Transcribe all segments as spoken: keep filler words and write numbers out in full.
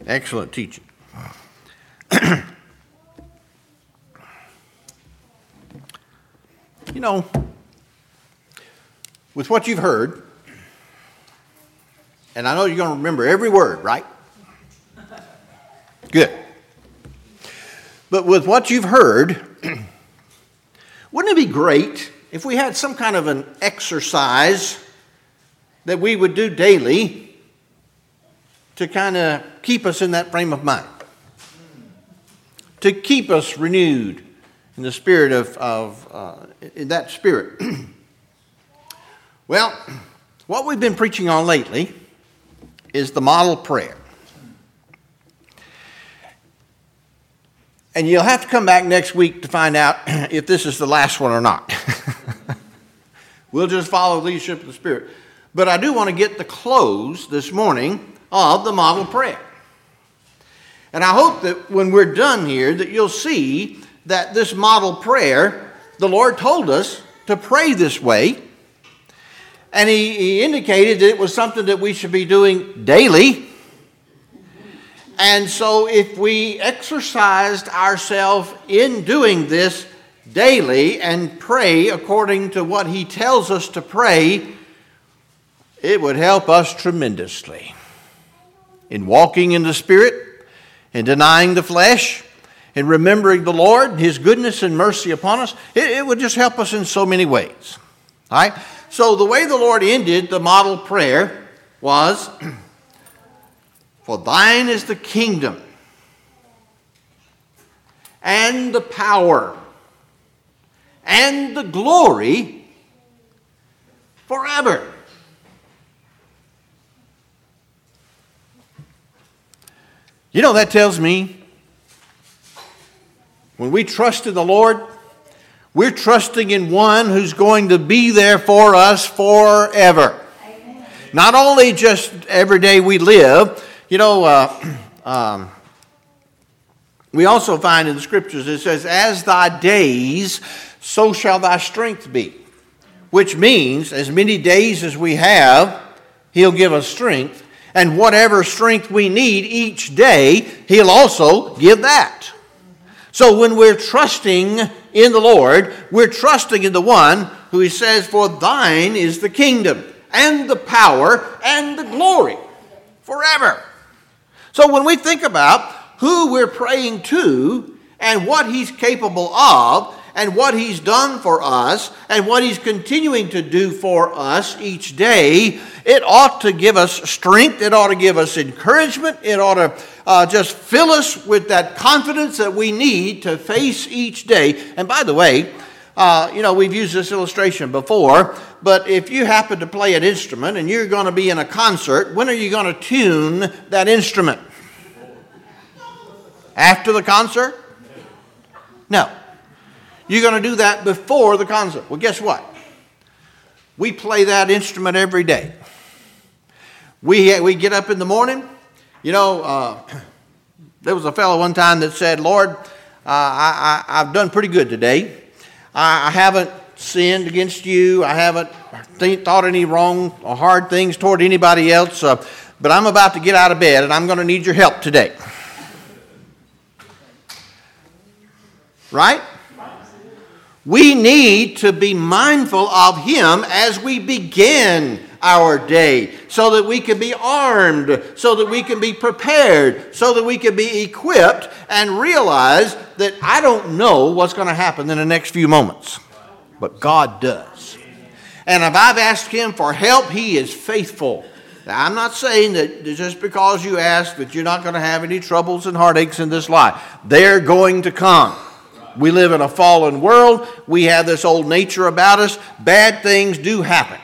Excellent teaching. You know, with what you've heard, and I know you're going to remember every word, right? Good. But with what you've heard, wouldn't it be great if we had some kind of an exercise that we would do daily to kind of keep us in that frame of mind, to keep us renewed in the spirit of, of uh, in that spirit? Well, what we've been preaching on lately is the model prayer. And you'll have to come back next week to find out if this is the last one or not. We'll just follow the leadership of the Spirit. But I do want to get the close this morning of the model prayer. And I hope that when we're done here that you'll see that this model prayer, the Lord told us to pray this way. And he, he indicated that it was something that we should be doing daily. And so if we exercised ourselves in doing this daily and pray according to what he tells us to pray, it would help us tremendously in walking in the Spirit, in denying the flesh, in remembering the Lord, his goodness and mercy upon us. It, it would just help us in so many ways. All right? So the way the Lord ended the model prayer was, "For thine is the kingdom and the power and the glory forever." You know, that tells me when we trust in the Lord, we're trusting in one who's going to be there for us forever. Amen. Not only just every day we live. You know, uh, um, we also find in the Scriptures it says, "As thy days, so shall thy strength be." Which means, as many days as we have, he'll give us strength. And whatever strength we need each day, he'll also give that. So when we're trusting in the Lord, we're trusting in the one who he says, "For thine is the kingdom and the power and the glory forever." So when we think about who we're praying to and what he's capable of and what he's done for us and what he's continuing to do for us each day, it ought to give us strength. It ought to give us encouragement. It ought to uh, just fill us with that confidence that we need to face each day. And by the way, uh, you know, we've used this illustration before, but if you happen to play an instrument and you're going to be in a concert, when are you going to tune that instrument? After the concert? No. You're going to do that before the concert. Well, guess what? We play that instrument every day. We, we get up in the morning. You know, uh, there was a fellow one time that said, "Lord, uh, I, I, I've done pretty good today. I, I haven't sinned against you. I haven't th- thought any wrong or hard things toward anybody else. Uh, but I'm about to get out of bed, and I'm going to need your help today." Right? We need to be mindful of him as we begin our day, so that we can be armed, so that we can be prepared, so that we can be equipped and realize that I don't know what's going to happen in the next few moments, but God does. And if I've asked him for help, he is faithful. Now, I'm not saying that just because you ask that you're not going to have any troubles and heartaches in this life. They're going to come. We live in a fallen world. We have this old nature about us. Bad things do happen.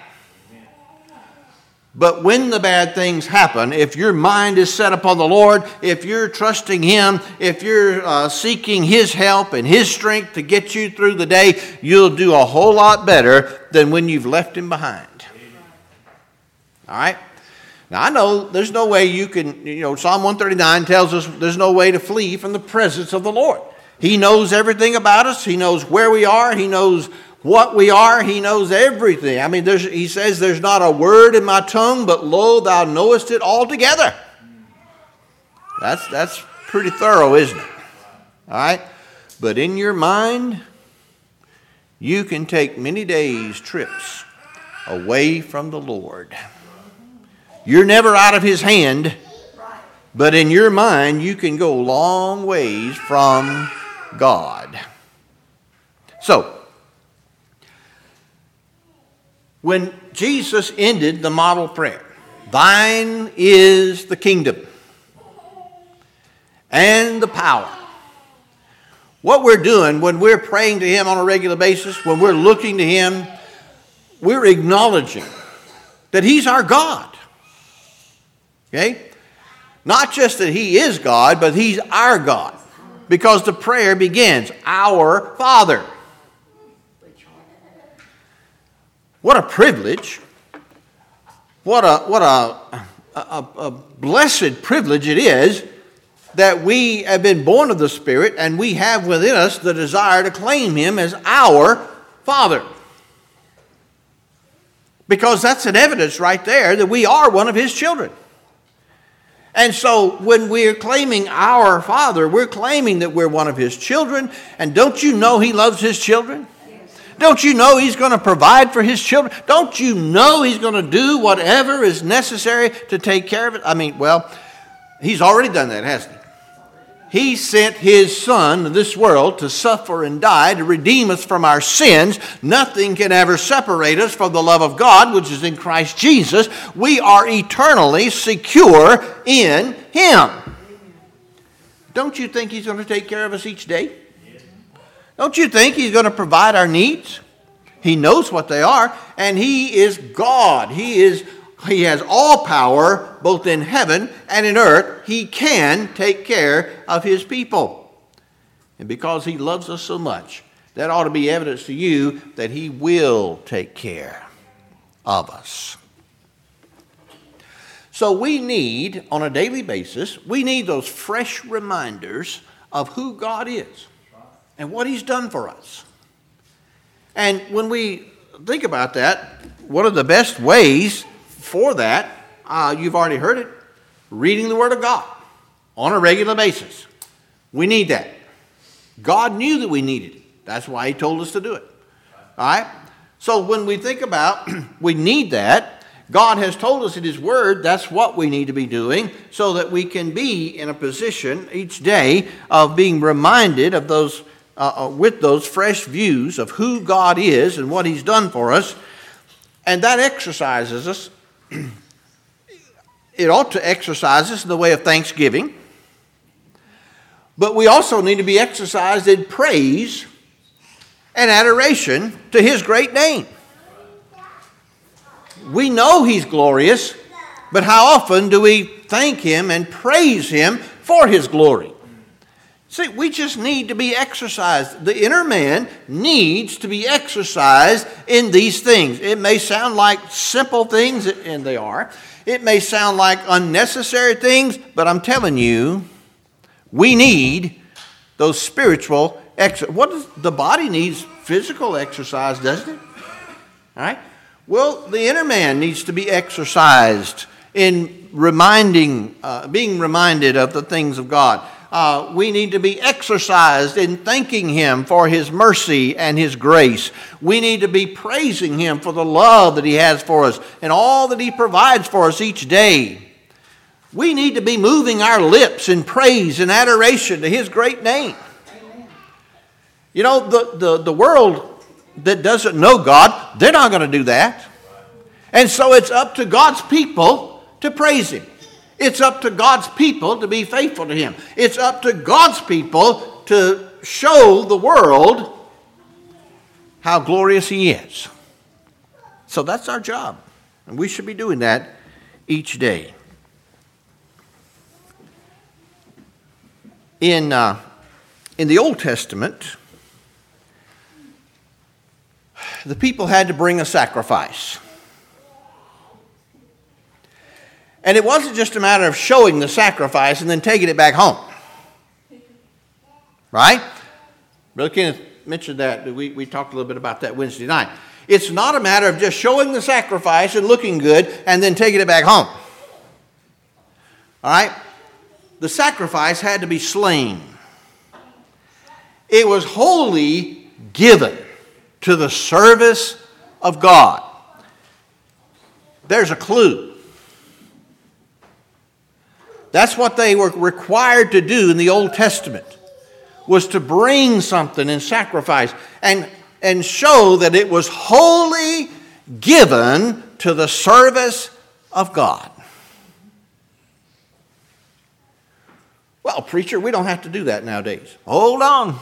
But when the bad things happen, if your mind is set upon the Lord, if you're trusting him, if you're uh, seeking his help and his strength to get you through the day, you'll do a whole lot better than when you've left him behind. All right? Now, I know there's no way you can, you know, Psalm one thirty-nine tells us there's no way to flee from the presence of the Lord. He knows everything about us. He knows where we are. He knows what we are. He knows everything. I mean, there's, he says, "There's not a word in my tongue, but lo, thou knowest it altogether." That's, that's pretty thorough, isn't it? All right? But in your mind, you can take many days, trips away from the Lord. You're never out of His hand, but in your mind, you can go long ways from God. So, when Jesus ended the model prayer, thine is the kingdom and the power. What we're doing when we're praying to Him on a regular basis, when we're looking to Him, we're acknowledging that He's our God. Okay? Not just that He is God, but He's our God. Because the prayer begins, Our Father. What a privilege. What a, what a, a, a blessed privilege it is that we have been born of the Spirit and we have within us the desire to claim Him as our Father. Because that's an evidence right there that we are one of His children. And so when we're claiming our Father, we're claiming that we're one of His children. And don't you know He loves His children? Don't you know He's going to provide for His children? Don't you know He's going to do whatever is necessary to take care of it? I mean, well, He's already done that, hasn't He? He sent His Son to this world to suffer and die to redeem us from our sins. Nothing can ever separate us from the love of God, which is in Christ Jesus. We are eternally secure in Him. Don't you think He's going to take care of us each day? Don't you think He's going to provide our needs? He knows what they are, and He is God. He is He has all power, both in heaven and in earth. He can take care of His people. And because He loves us so much, that ought to be evidence to you that He will take care of us. So we need, on a daily basis, we need those fresh reminders of who God is and what He's done for us. And when we think about that, one of the best ways for that, uh, you've already heard it, reading the Word of God on a regular basis. We need that. God knew that we needed it. That's why He told us to do it. All right? So when we think about we need that, God has told us in His Word that's what we need to be doing so that we can be in a position each day of being reminded of those, uh, with those fresh views of who God is and what He's done for us. And that exercises us. It ought to exercise us in the way of thanksgiving. But we also need to be exercised in praise and adoration to His great name. We know He's glorious, but how often do we thank Him and praise Him for His glory? See, we just need to be exercised. The inner man needs to be exercised in these things. It may sound like simple things, and they are. It may sound like unnecessary things, but I'm telling you, we need those spiritual exercises. What does the body needs? Physical exercise, doesn't it? All right. Well, the inner man needs to be exercised in reminding, uh, being reminded of the things of God. Uh, we need to be exercised in thanking Him for His mercy and His grace. We need to be praising Him for the love that He has for us and all that He provides for us each day. We need to be moving our lips in praise and adoration to His great name. Amen. You know, the, the, the world that doesn't know God, they're not going to do that. And so it's up to God's people to praise Him. It's up to God's people to be faithful to Him. It's up to God's people to show the world how glorious He is. So that's our job. And we should be doing that each day. In, uh, in the Old Testament, the people had to bring a sacrifice. And it wasn't just a matter of showing the sacrifice and then taking it back home. Right? Brother Kenneth mentioned that. We, we talked a little bit about that Wednesday night. It's not a matter of just showing the sacrifice and looking good and then taking it back home. All right? the sacrifice had to be slain. It was wholly given to the service of God. There's a clue. That's what they were required to do in the Old Testament, was to bring something and sacrifice and, and show that it was wholly given to the service of God. Well, preacher, we don't have to do that nowadays. Hold on.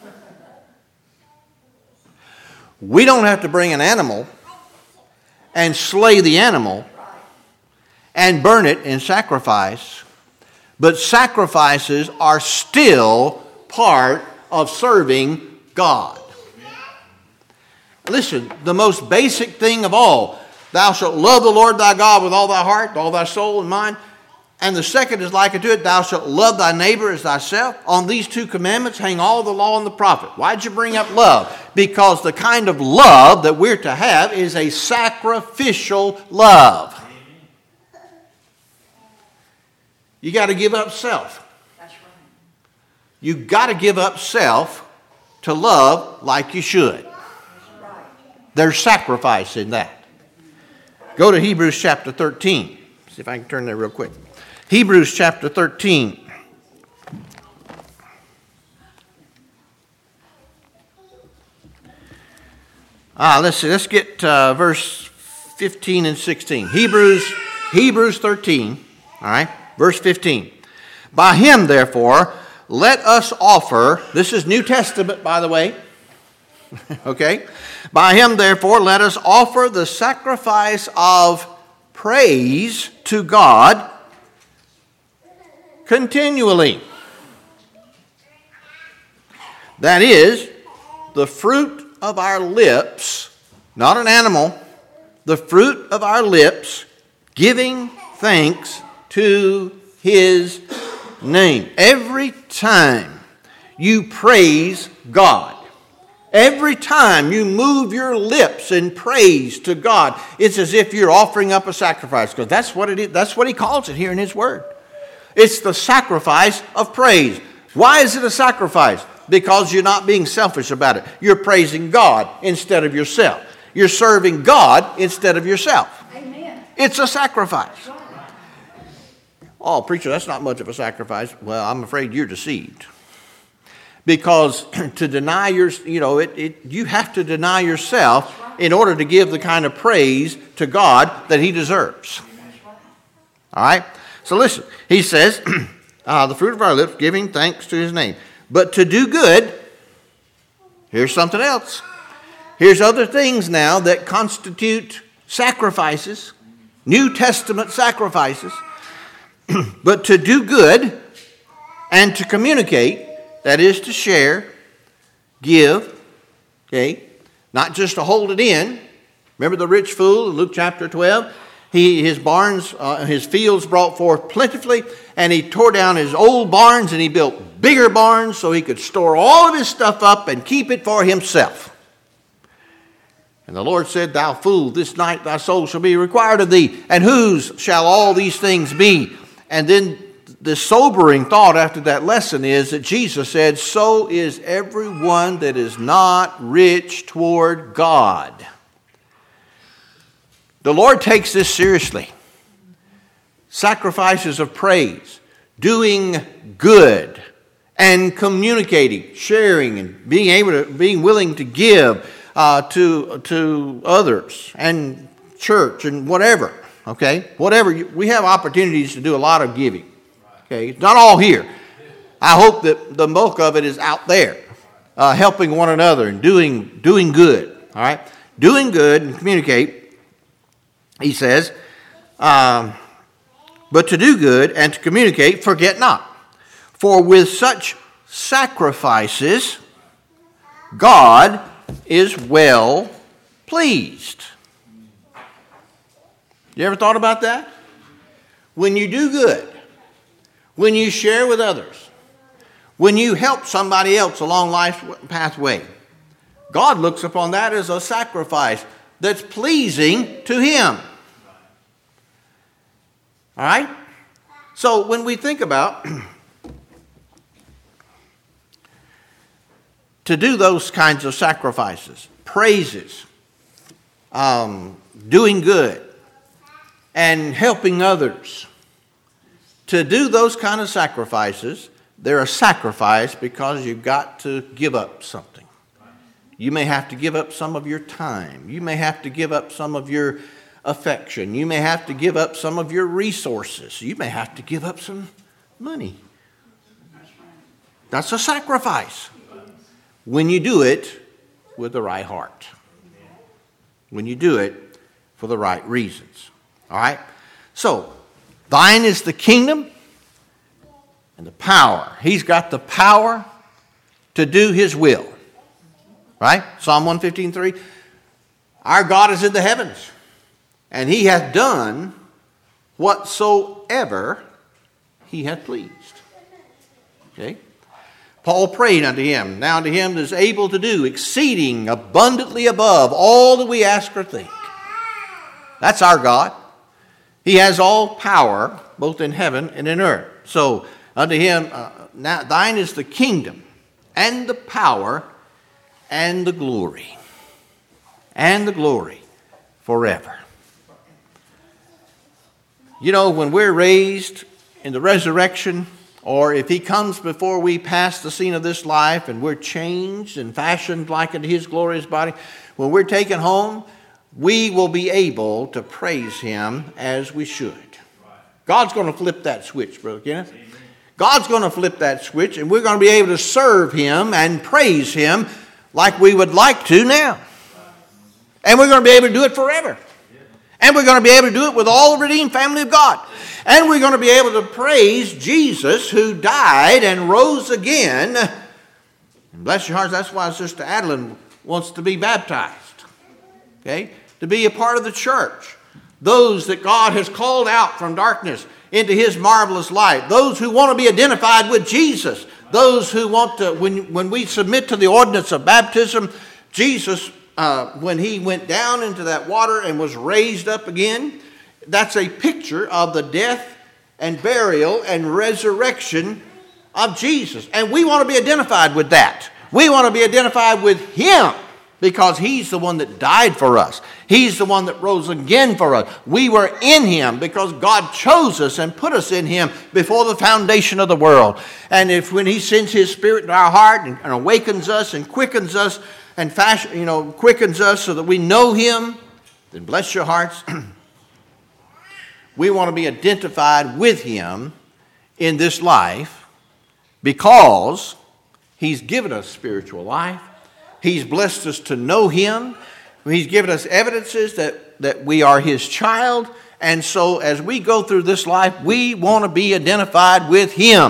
We don't have to bring an animal and slay the animal and burn it in sacrifice, but sacrifices are still part of serving God. Listen, the most basic thing of all, thou shalt love the Lord thy God with all thy heart, all thy soul and mind. And the second is like unto it, thou shalt love thy neighbor as thyself. On these two commandments hang all the law and the prophet. Why'd you bring up love? Because the kind of love that we're to have is a sacrificial love. You got to give up self. That's right. You got to give up self to love like you should. Right. There's sacrifice in that. Go to Hebrews chapter thirteen. See if I can turn there real quick. Hebrews chapter thirteen. Ah, let's see. Let's get uh, verse fifteen and sixteen. Hebrews, Hebrews thirteen. All right, verse fifteen. By him, therefore, let us offer. This is New Testament, by the way. Okay. By him, therefore, let us offer the sacrifice of praise to God continually. That is, the fruit of our lips, not an animal, the fruit of our lips, giving thanks to his name. Every time you praise God, every time you move your lips in praise to God, it's as if you're offering up a sacrifice, because that's what it is. That's what he calls it here in his word. It's the sacrifice of praise. Why is it a sacrifice? Because you're not being selfish about it. You're praising God instead of yourself. You're serving God instead of yourself. Amen. It's a sacrifice. Oh, preacher, that's not much of a sacrifice. Well, I'm afraid you're deceived. Because to deny your, you know, it, it, you have to deny yourself in order to give the kind of praise to God that he deserves. All right? So listen, he says, uh, the fruit of our lips, giving thanks to his name. But to do good, here's something else. Here's other things now that constitute sacrifices, New Testament sacrifices. But to do good and to communicate, that is to share, give, okay, not just to hold it in. Remember the rich fool in Luke chapter twelve? He, his barns, uh, his fields brought forth plentifully, and he tore down his old barns and he built bigger barns so he could store all of his stuff up and keep it for himself. And the Lord said, thou fool, this night thy soul shall be required of thee, and whose shall all these things be? And then the sobering thought after that lesson is that Jesus said, so is everyone that is not rich toward God. The Lord takes this seriously. Sacrifices of praise, doing good, and communicating, sharing, and being able to, being willing to give uh, to, to others and church and whatever. Okay, whatever you, we have opportunities to do a lot of giving. Okay, it's not all here. I hope that the bulk of it is out there, uh, helping one another and doing doing good. All right, doing good and communicate. He says, um, but to do good and to communicate, forget not. For with such sacrifices, God is well pleased. You ever thought about that? When you do good, when you share with others, when you help somebody else along life's pathway, God looks upon that as a sacrifice that's pleasing to him. All right? So when we think about to do those kinds of sacrifices, praises, um, doing good, and helping others, to do those kind of sacrifices, they're a sacrifice because you've got to give up something. You may have to give up some of your time. You may have to give up some of your affection. You may have to give up some of your resources. You may have to give up some money. That's a sacrifice when you do it with the right heart. When you do it for the right reasons. All right? So, thine is the kingdom and the power. He's got the power to do his will. Right? Psalm one fifteen three. Our God is in the heavens, and he hath done whatsoever he hath pleased. Okay? Paul prayed unto him, now unto him that is able to do exceeding abundantly above all that we ask or think. That's our God. He has all power, both in heaven and in earth. So unto him, uh, now thine is the kingdom and the power and the glory. And the glory forever. You know, when we're raised in the resurrection, or if he comes before we pass the scene of this life and we're changed and fashioned like unto his glorious body, when we're taken home, we will be able to praise him as we should. God's going to flip that switch, Brother Kenneth. God's going to flip that switch, and we're going to be able to serve him and praise him like we would like to now. And we're going to be able to do it forever. And we're going to be able to do it with all the redeemed family of God. And we're going to be able to praise Jesus who died and rose again. And bless your hearts, that's why Sister Adeline wants to be baptized. Okay? To be a part of the church. Those that God has called out from darkness into his marvelous light. Those who want to be identified with Jesus. Those who want to, when, when we submit to the ordinance of baptism, Jesus, uh, when he went down into that water and was raised up again, that's a picture of the death and burial and resurrection of Jesus. And we want to be identified with that. We want to be identified with him because he's the one that died for us. He's the one that rose again for us. We were in him because God chose us and put us in him before the foundation of the world. And if when he sends his spirit into our heart and, and awakens us and quickens us and fashion, you know, quickens us so that we know him, then bless your hearts. We want to be identified with him in this life because he's given us spiritual life. He's blessed us to know him. He's given us evidences that, that we are his child. And so as we go through this life, we want to be identified with him.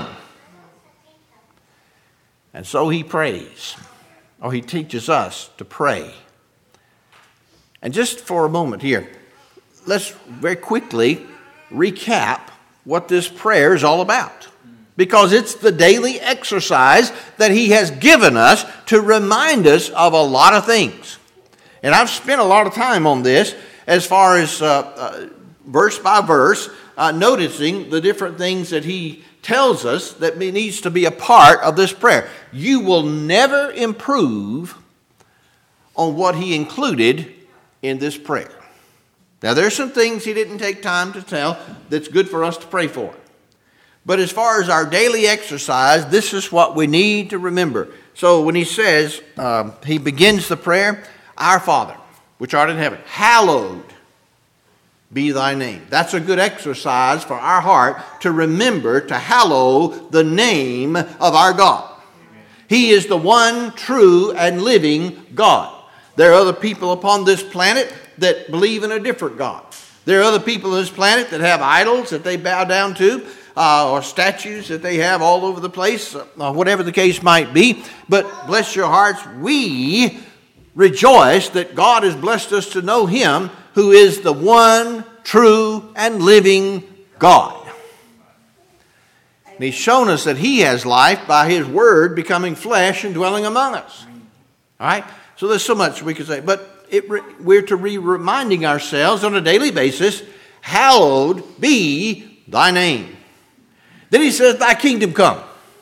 And so he prays, or he teaches us to pray. And just for a moment here, let's very quickly recap what this prayer is all about. Because it's the daily exercise that he has given us to remind us of a lot of things. And I've spent a lot of time on this as far as uh, uh, verse by verse, uh, noticing the different things that he tells us that needs to be a part of this prayer. You will never improve on what he included in this prayer. Now, there's some things he didn't take time to tell that's good for us to pray for. But as far as our daily exercise, this is what we need to remember. So when he says, um, he begins the prayer, Our Father, which art in heaven, hallowed be thy name. That's a good exercise for our heart to remember to hallow the name of our God. He is the one true and living God. There are other people upon this planet that believe in a different God. There are other people on this planet that have idols that they bow down to. Uh, or statues that they have all over the place, uh, whatever the case might be. But bless your hearts, we rejoice that God has blessed us to know him who is the one true and living God. And he's shown us that he has life by his word becoming flesh and dwelling among us. All right? So there's so much we could say. But it, we're to be reminding ourselves on a daily basis, hallowed be thy name. Then he says, thy kingdom come.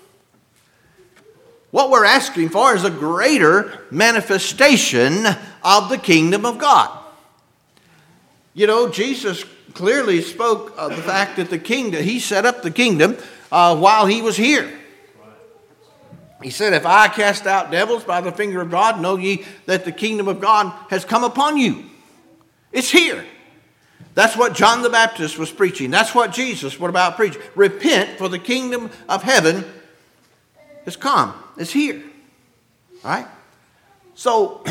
What we're asking for is a greater manifestation of the kingdom of God. You know, Jesus clearly spoke of the fact that the kingdom, he set up the kingdom uh, while he was here. He said, if I cast out devils by the finger of God, know ye that the kingdom of God has come upon you. It's here. That's what John the Baptist was preaching. That's what Jesus was about preaching. Repent, for the kingdom of heaven has come. It's here. All right? So,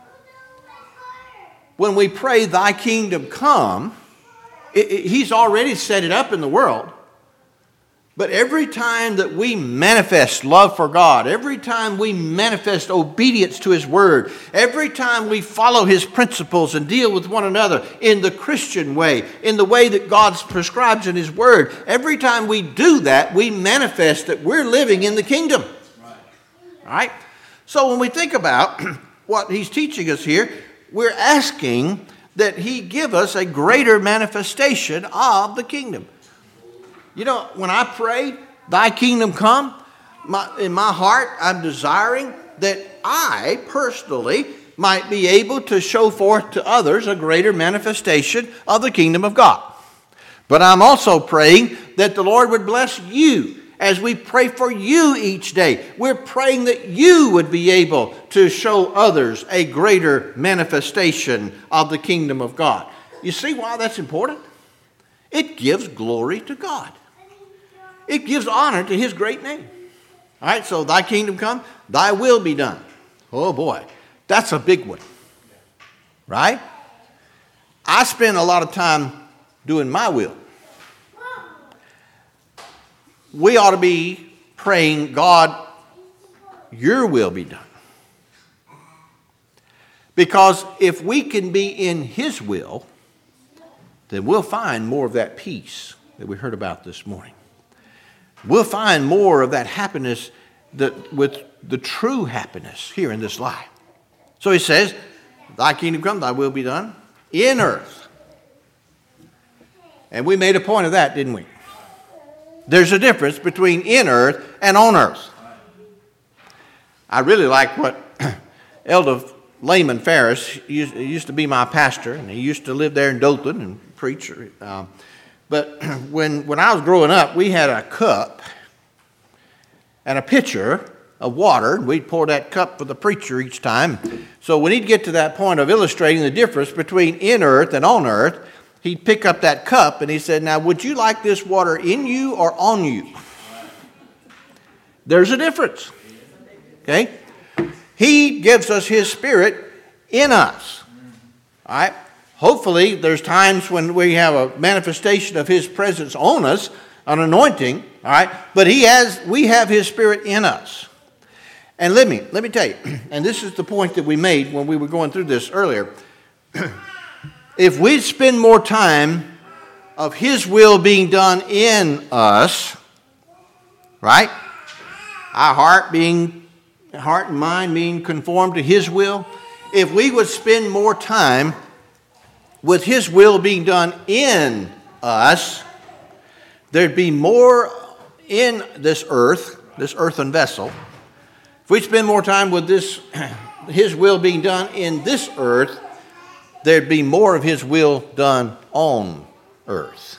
when we pray, thy kingdom come, it, it, he's already set it up in the world. But every time that we manifest love for God, every time we manifest obedience to his word, every time we follow his principles and deal with one another in the Christian way, in the way that God prescribes in his word, every time we do that, we manifest that we're living in the kingdom. Right. All right? So when we think about what he's teaching us here, we're asking that he give us a greater manifestation of the kingdom. You know, when I pray, thy kingdom come, my, in my heart, I'm desiring that I personally might be able to show forth to others a greater manifestation of the kingdom of God. But I'm also praying that the Lord would bless you as we pray for you each day. We're praying that you would be able to show others a greater manifestation of the kingdom of God. You see why that's important? It gives glory to God. It gives honor to his great name. All right, so thy kingdom come, thy will be done. Oh boy, that's a big one. Right? I spend a lot of time doing my will. We ought to be praying, God, your will be done. Because if we can be in his will, then we'll find more of that peace that we heard about this morning. We'll find more of that happiness that with the true happiness here in this life. So he says, thy kingdom come, thy will be done in earth. And we made a point of that, didn't we? There's a difference between in earth and on earth. I really like what Elder Layman Ferris used to be my pastor, and he used to live there in Dothan and preach. Um, but when, when I was growing up, we had a cup and a pitcher of water, and we'd pour that cup for the preacher each time. So when he'd get to that point of illustrating the difference between in earth and on earth, he'd pick up that cup and he said, now would you like this water in you or on you? There's a difference. Okay? He gives us his spirit in us. All right? Hopefully there's times when we have a manifestation of his presence on us, an anointing, all right? But he has we have his spirit in us. And let me let me tell you, and this is the point that we made when we were going through this earlier. If we spend more time of his will being done in us, right? Our heart being, heart and mind being conformed to his will. If we would spend more time with his will being done in us, there'd be more in this earth, this earthen vessel. If we spend more time with this, his will being done in this earth, there'd be more of his will done on earth.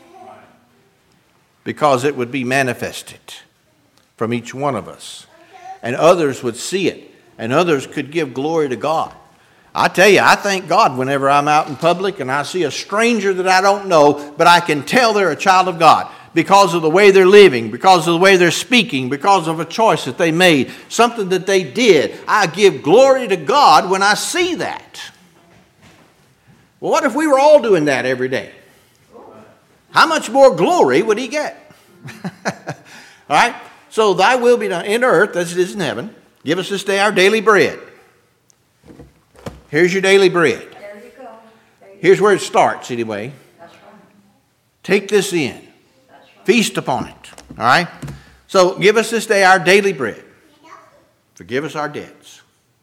Because it would be manifested from each one of us. And others would see it. And others could give glory to God. I tell you, I thank God whenever I'm out in public and I see a stranger that I don't know, but I can tell they're a child of God because of the way they're living, because of the way they're speaking, because of a choice that they made, something that they did. I give glory to God when I see that. Well, what if we were all doing that every day? How much more glory would he get? All right? So thy will be done in earth as it is in heaven. Give us this day our daily bread. Here's your daily bread. There you go. There you Here's where it starts anyway. That's right. Take this in. That's right. Feast upon it. All right? So give us this day our daily bread. Forgive us our debts.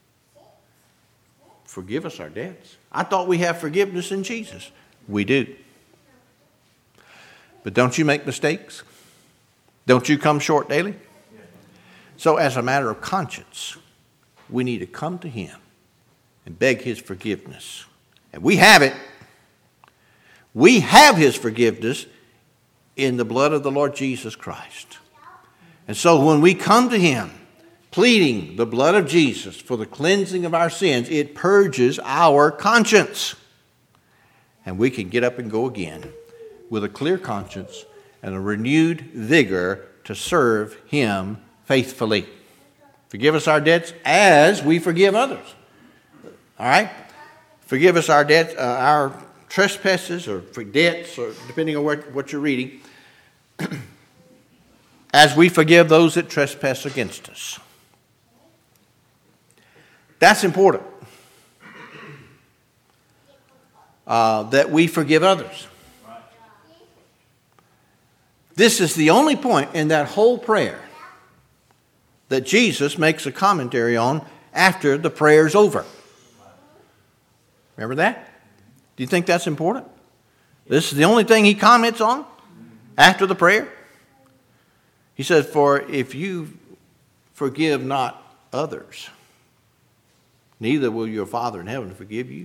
Forgive us our debts. I thought we have forgiveness in Jesus. We do. But don't you make mistakes. Don't you come short daily? So as a matter of conscience, we need to come to him and beg his forgiveness. And we have it. We have his forgiveness in the blood of the Lord Jesus Christ. And so when we come to him, pleading the blood of Jesus for the cleansing of our sins, it purges our conscience. And we can get up and go again with a clear conscience and a renewed vigor to serve him faithfully. Forgive us our debts as we forgive others. All right? Forgive us our debts, uh, our trespasses or for debts, or depending on what, what you're reading, as we forgive those that trespass against us. That's important. Uh, that we forgive others. This is the only point in that whole prayer that Jesus makes a commentary on after the prayer's over. Remember that? Do you think that's important? This is the only thing he comments on after the prayer. He says, for if you forgive not others, neither will your Father in heaven forgive you.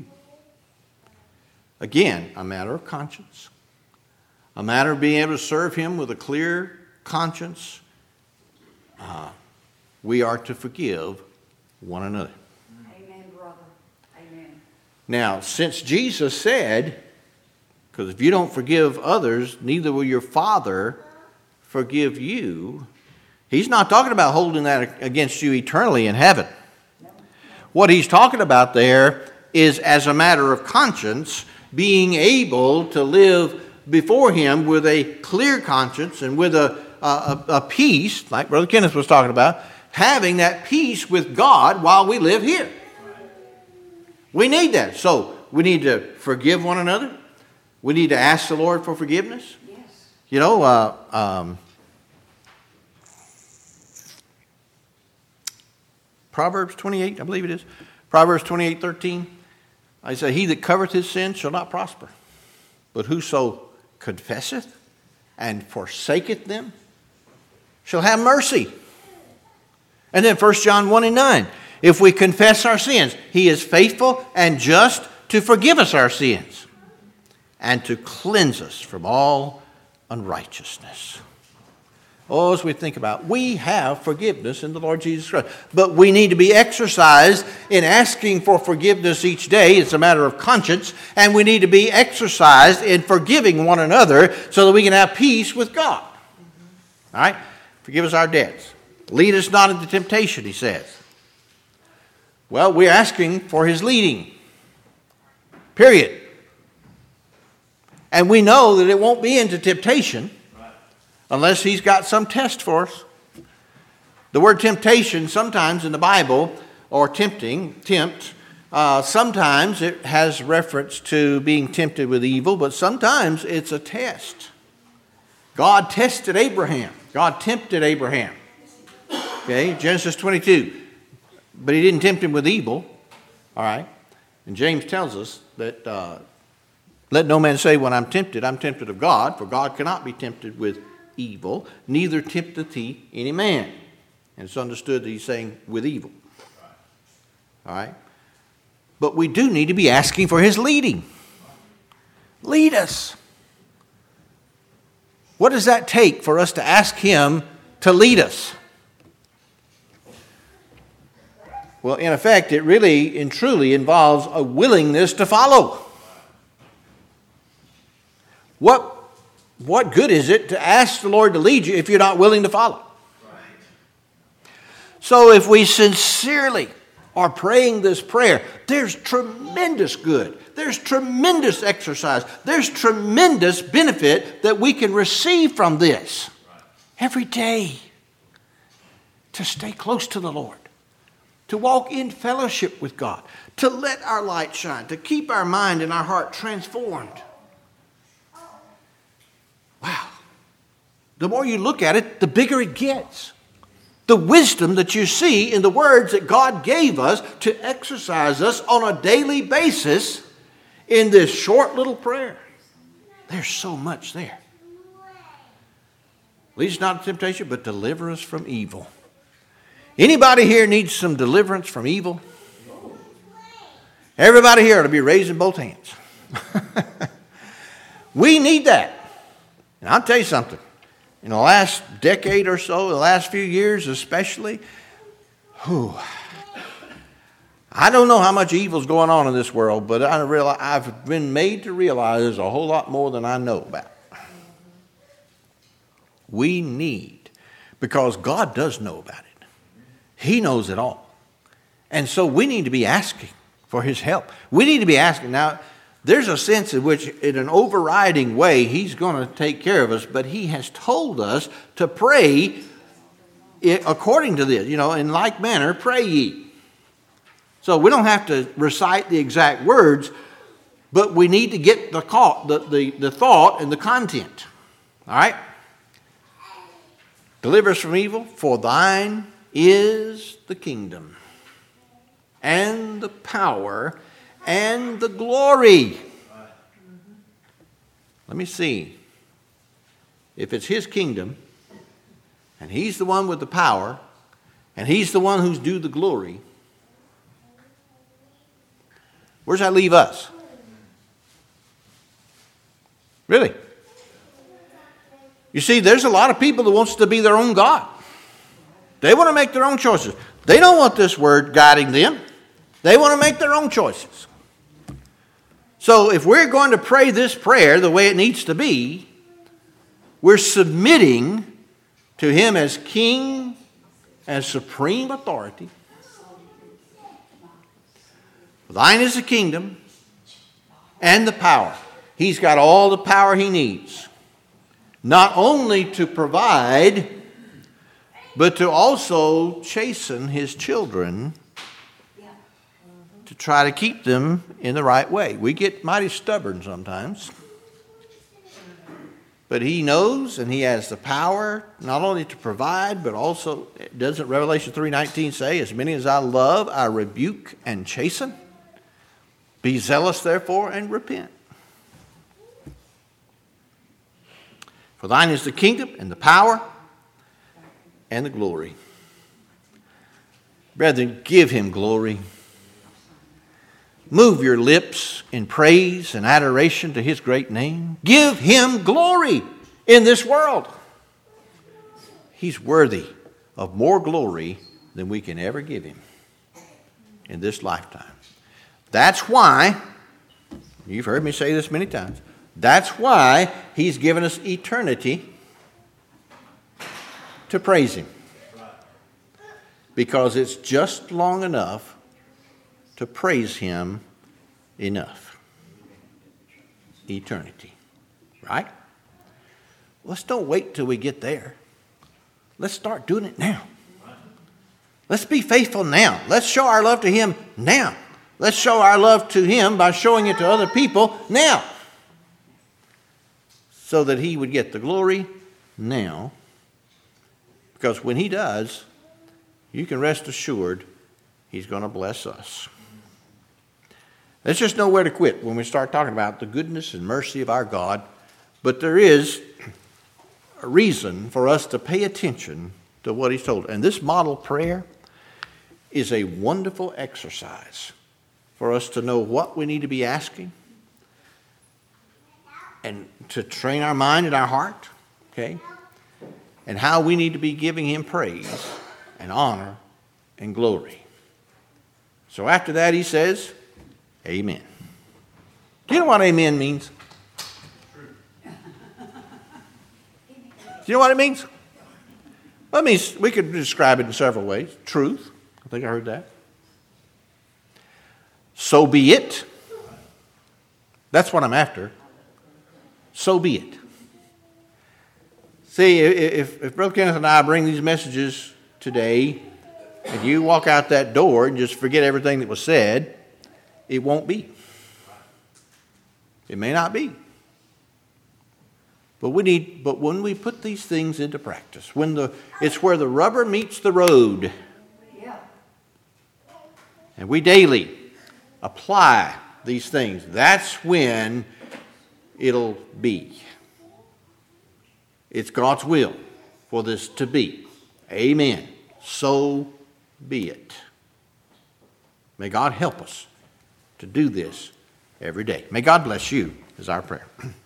Again, a matter of conscience. A matter of being able to serve him with a clear conscience. Uh, we are to forgive one another. Amen, brother. Amen. Now, since Jesus said, because if you don't forgive others, neither will your Father forgive you, he's not talking about holding that against you eternally in heaven. What he's talking about there is, as a matter of conscience, being able to live before him with a clear conscience and with a, a, a peace, like Brother Kenneth was talking about, having that peace with God while we live here. We need that. So we need to forgive one another. We need to ask the Lord for forgiveness. Yes. You know, uh, um, Proverbs twenty-eight, I believe it is. Proverbs twenty-eight thirteen. I say, he that covereth his sin shall not prosper. But whoso confesseth and forsaketh them shall have mercy. And then First John one and nine. If we confess our sins, he is faithful and just to forgive us our sins and to cleanse us from all unrighteousness. Oh, as we think about, we have forgiveness in the Lord Jesus Christ. But we need to be exercised in asking for forgiveness each day. It's a matter of conscience. And we need to be exercised in forgiving one another so that we can have peace with God. All right? Forgive us our debts. Lead us not into temptation, he says. Well, we're asking for his leading. Period. And we know that it won't be into temptation unless he's got some test for us. The word temptation sometimes in the Bible, or tempting, tempt, uh, sometimes it has reference to being tempted with evil, but sometimes it's a test. God tested Abraham. God tempted Abraham. Okay, Genesis twenty-two. But he didn't tempt him with evil. All right. And James tells us that uh, let no man say when I'm tempted, I'm tempted of God, for God cannot be tempted with evil, neither tempteth he any man. And it's understood that he's saying with evil. All right? But we do need to be asking for his leading. Lead us. What does that take for us to ask him to lead us? Well, in effect, it really and truly involves a willingness to follow. What What good is it to ask the Lord to lead you if you're not willing to follow? Right. So if we sincerely are praying this prayer, there's tremendous good. There's tremendous exercise. There's tremendous benefit that we can receive from this right. every day. To stay close to the Lord. To walk in fellowship with God. To let our light shine. To keep our mind and our heart transformed. Wow. The more you look at it, the bigger it gets. The wisdom that you see in the words that God gave us to exercise us on a daily basis in this short little prayer. There's so much there. Lead us not into temptation, but deliver us from evil. Anybody here needs some deliverance from evil? Everybody here ought to be raising both hands. We need that. And I'll tell you something. In the last decade or so, the last few years especially, whew, I don't know how much evil is going on in this world, but I realize, I've been made to realize there's a whole lot more than I know about. We need, because God does know about it. He knows it all. And so we need to be asking for his help. We need to be asking. Now, there's a sense in which, in an overriding way, he's going to take care of us, but he has told us to pray according to this. You know, in like manner, pray ye. So we don't have to recite the exact words, but we need to get the, the, the, the thought and the content. All right? Deliver us from evil, for thine is the kingdom and the power and the glory. Let me see. If it's his kingdom, and he's the one with the power, and he's the one who's due the glory, where does that leave us? Really? You see, there's a lot of people that wants to be their own God. They want to make their own choices. They don't want this word guiding them. They want to make their own choices. So if we're going to pray this prayer the way it needs to be, we're submitting to him as king, as supreme authority. Thine is the kingdom and the power. He's got all the power he needs. Not only to provide, but to also chasten his children to try to keep them in the right way. We get mighty stubborn sometimes. But he knows, and he has the power not only to provide, but also, doesn't Revelation three nineteen say, as many as I love, I rebuke and chasten? Be zealous, therefore, and repent. For thine is the kingdom and the power and the glory. Brethren, give him glory. Move your lips in praise and adoration to his great name. Give him glory in this world. He's worthy of more glory than we can ever give him in this lifetime. That's why, you've heard me say this many times, that's why he's given us eternity to praise him. Because it's just long enough to praise him enough. Eternity. Right? Let's don't wait till we get there. Let's start doing it now. Let's be faithful now. Let's show our love to him now. Let's show our love to him by showing it to other people now. So that he would get the glory now. Because when he does, you can rest assured he's going to bless us. There's just nowhere to quit when we start talking about the goodness and mercy of our God. But there is a reason for us to pay attention to what he's told. And this model prayer is a wonderful exercise for us to know what we need to be asking and to train our mind and our heart, okay? And how we need to be giving him praise and honor and glory. So after that he says, amen. Do you know what amen means? Do you know what it means? Well, it means, we could describe it in several ways. Truth. I think I heard that. So be it. That's what I'm after. So be it. See, if, if Brother Kenneth and I bring these messages today, and you walk out that door and just forget everything that was said, it won't be. It may not be. But we need, but when we put these things into practice, when the it's where the rubber meets the road, Yeah. and we daily apply these things, that's when it'll be. It's God's will for this to be. Amen. So be it. May God help us to do this every day. May God bless you, is our prayer.